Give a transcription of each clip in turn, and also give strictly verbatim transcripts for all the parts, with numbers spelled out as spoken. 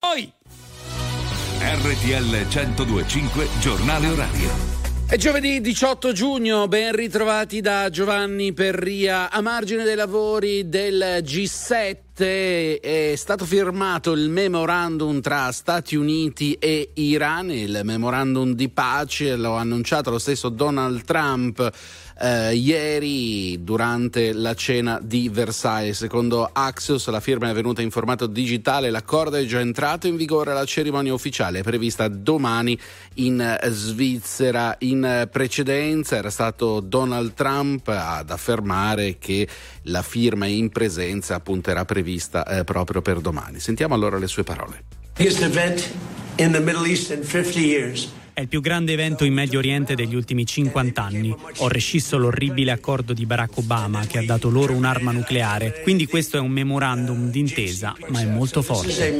Oi! R T L centodue e cinque Giornale Orario. È giovedì diciotto giugno, ben ritrovati da Giovanni Perria. A margine dei lavori del G sette è stato firmato il memorandum tra Stati Uniti e Iran, il memorandum di pace, lo ha annunciato lo stesso Donald Trump eh, ieri durante la cena di Versailles. Secondo Axios la firma è avvenuta in formato digitale, l'accordo è già entrato in vigore, la cerimonia ufficiale è prevista domani in Svizzera. In precedenza era stato Donald Trump ad affermare che la firma in presenza appunto era prevista eh, proprio per domani. Sentiamo allora le sue parole. Biggest event in the Middle East in fifty years. È il più grande evento in Medio Oriente degli ultimi cinquanta anni. Ho rescisso l'orribile accordo di Barack Obama che ha dato loro un'arma nucleare. Quindi questo è un memorandum d'intesa, ma è molto forte.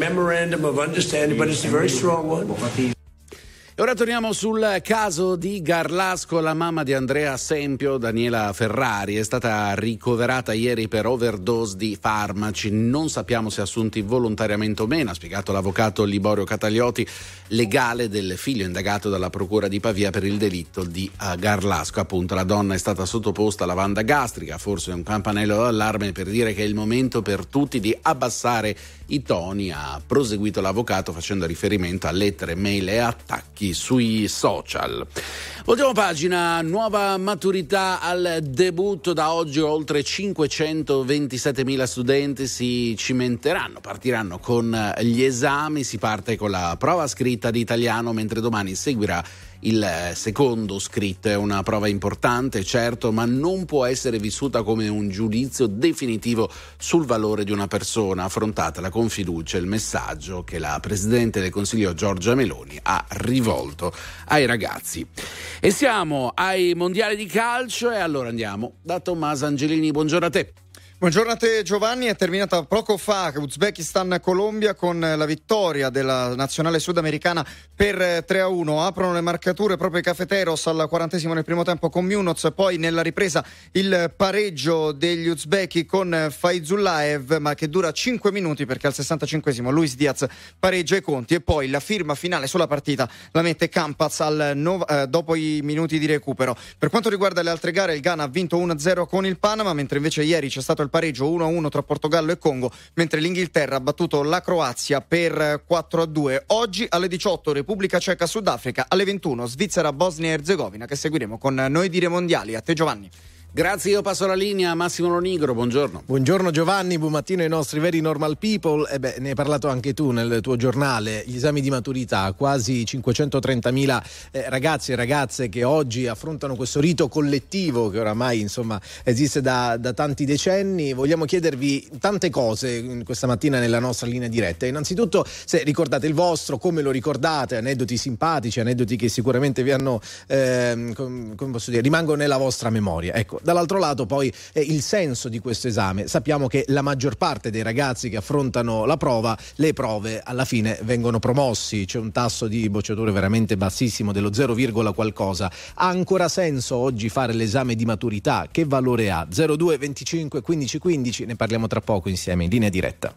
E ora torniamo sul caso di Garlasco. La mamma di Andrea Sempio, Daniela Ferrari, è stata ricoverata ieri per overdose di farmaci. Non sappiamo se assunti volontariamente o meno, ha spiegato l'avvocato Liborio Cataliotti, legale del figlio indagato dalla procura di Pavia per il delitto di uh, Garlasco. Appunto, la donna è stata sottoposta a lavanda gastrica, forse un campanello d'allarme per dire che è il momento per tutti di abbassare i toni, ha proseguito l'avvocato facendo riferimento a lettere, mail e attacchi sui social. Voltiamo pagina, nuova maturità al debutto. Da oggi oltre cinquecentoventisettemila studenti si cimenteranno, partiranno con gli esami. Si parte con la prova scritta di italiano, mentre domani seguirà il secondo scritto. È una prova importante, certo, ma non può essere vissuta come un giudizio definitivo sul valore di una persona. Affrontatela con fiducia, il messaggio che la Presidente del Consiglio Giorgia Meloni ha rivolto ai ragazzi. E siamo ai mondiali di calcio e allora andiamo da Tommaso Angelini. Buongiorno a te. Buongiorno a te Giovanni, è terminata poco fa Uzbekistan-Colombia con la vittoria della nazionale sudamericana per tre a uno. Aprono le marcature proprio i Cafeteros al quarantesimo nel primo tempo con Munoz, poi nella ripresa il pareggio degli uzbeki con Faizullaev, ma che dura cinque minuti perché al sessantacinquesimo Luis Diaz pareggia i conti e poi la firma finale sulla partita la mette Campaz al no, eh, dopo i minuti di recupero. Per quanto riguarda le altre gare, il Ghana ha vinto uno a zero con il Panama, mentre invece ieri c'è stato il pareggio uno a uno tra Portogallo e Congo, mentre l'Inghilterra ha battuto la Croazia per quattro a due. Oggi alle diciotto Repubblica Ceca Sudafrica, alle ventuno Svizzera Bosnia e Erzegovina, che seguiremo con Noi Dire Mondiali. A te Giovanni. Grazie, io passo la linea a Massimo Lonigro, buongiorno. Buongiorno Giovanni, buon mattino ai nostri veri normal people. E beh, ne hai parlato anche tu nel tuo giornale, gli esami di maturità, quasi cinquecentotrentamila eh, ragazzi e ragazze che oggi affrontano questo rito collettivo che oramai insomma esiste da, da tanti decenni. Vogliamo chiedervi tante cose questa mattina nella nostra linea diretta. Innanzitutto se ricordate il vostro, come lo ricordate, aneddoti simpatici, aneddoti che sicuramente vi hanno, eh, come, come posso dire, rimangono nella vostra memoria. Ecco. Dall'altro lato poi eh, il senso di questo esame. Sappiamo che la maggior parte dei ragazzi che affrontano la prova, le prove alla fine vengono promossi, c'è un tasso di bocciature veramente bassissimo dello zero, qualcosa. Ha ancora senso oggi fare l'esame di maturità? Che valore ha? zero due venticinque quindici quindici, ne parliamo tra poco insieme in linea diretta.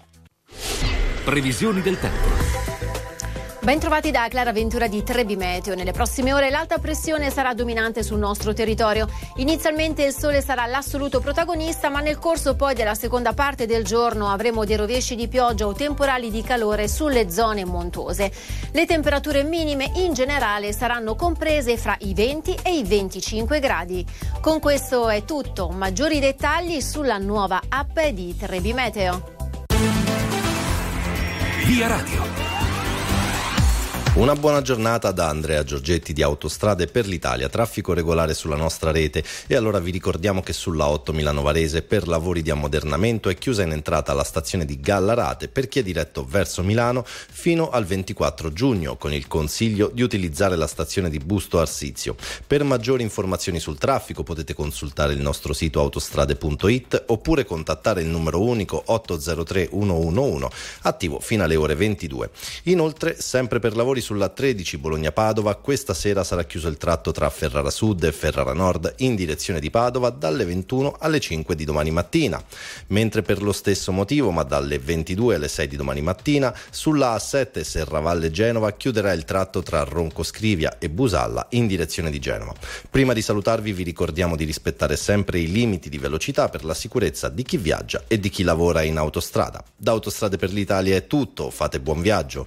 Previsioni del tempo. Ben trovati da Clara Ventura di Trebi Meteo. Nelle prossime ore l'alta pressione sarà dominante sul nostro territorio. Inizialmente il sole sarà l'assoluto protagonista, ma nel corso poi della seconda parte del giorno avremo dei rovesci di pioggia o temporali di calore sulle zone montuose. Le temperature minime in generale saranno comprese fra i venti e i venticinque gradi. Con questo è tutto. Maggiori dettagli sulla nuova app di Trebi Meteo. Via Radio. Una buona giornata da Andrea Giorgetti di Autostrade per l'Italia. Traffico regolare sulla nostra rete e allora vi ricordiamo che sulla otto Milano Varese per lavori di ammodernamento è chiusa in entrata la stazione di Gallarate per chi è diretto verso Milano fino al ventiquattro giugno, con il consiglio di utilizzare la stazione di Busto Arsizio. Per maggiori informazioni sul traffico potete consultare il nostro sito autostrade punto it oppure contattare il numero unico otto zero tre uno uno uno attivo fino alle ore ventidue. Inoltre, sempre per lavori lavori sulla tredici Bologna-Padova, questa sera sarà chiuso il tratto tra Ferrara Sud e Ferrara Nord in direzione di Padova dalle ventuno alle cinque di domani mattina, mentre per lo stesso motivo, ma dalle ventidue alle sei di domani mattina, sulla A sette Serravalle Genova chiuderà il tratto tra Ronco Scrivia e Busalla in direzione di Genova. Prima di salutarvi vi ricordiamo di rispettare sempre i limiti di velocità per la sicurezza di chi viaggia e di chi lavora in autostrada. Da Autostrade per l'Italia è tutto, fate buon viaggio.